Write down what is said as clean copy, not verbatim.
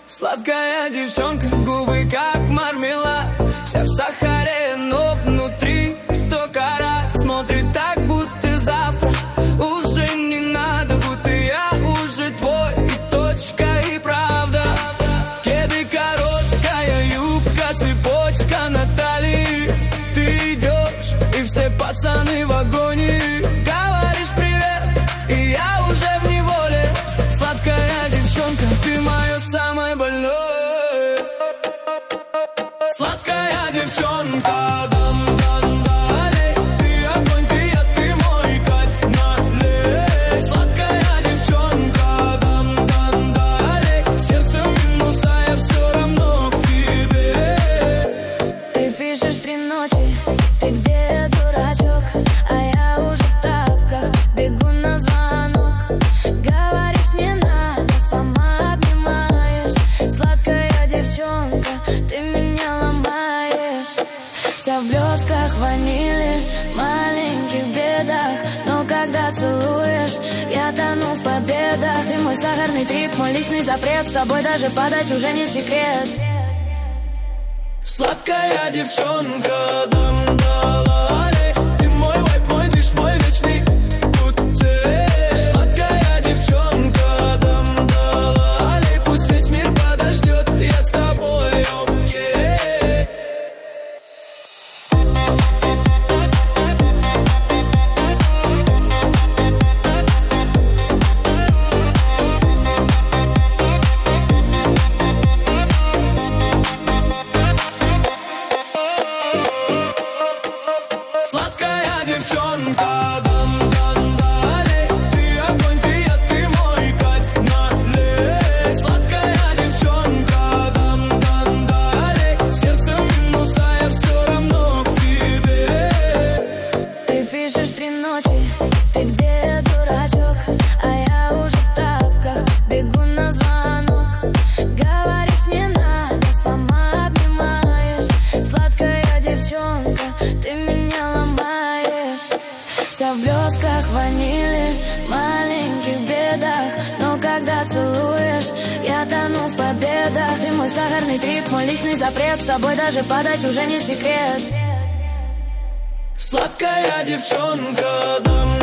Сладкая девчонка, губы как мармелад, вся в сахаре, но внутри 100 карат. Смотрит так, будто завтра уже не надо, будто я уже твой, и точка, и правда. Кеды, короткая юбка, цепочка на талии. Ты идешь, и все пацаны в агонии. Говоришь привет, и я уже в неволе. Сладкая девчонка, ты мое самое больное. Сладкая девчонка, в блесках ванили, маленьких бедах. Но когда целуешь, я тону в победах. Ты мой сахарный трип, мой личный запрет. С тобой даже падать уже не секрет. Сладкая девчонка, дам-да-ла-лей. Ты мой вайп, мой движ, мой вечный путей. Сладкая девчонка, дам-да-ла-лей. Пусть весь мир подождет, я с тобой окей. Сладкая девчонка, дам-дам-далей. Ты огонь, ты яд, ты мой кайф, налей. Сладкая девчонка, дам-дам-далей. Сердце минус, а я все равно к тебе. Ты пишешь 3 ночи, ты где, дурачок? А я уже в тапках, бегу на звонок. Говоришь, не надо, сама обнимаешь. Сладкая девчонка, ты меня ломаешь. Вся в блесках ванили, маленьких бедах. Но когда целуешь, я тону в победах. Ты мой сахарный трип, мой личный запрет. С тобой даже падать уже не секрет. Сладкая девчонка, дам.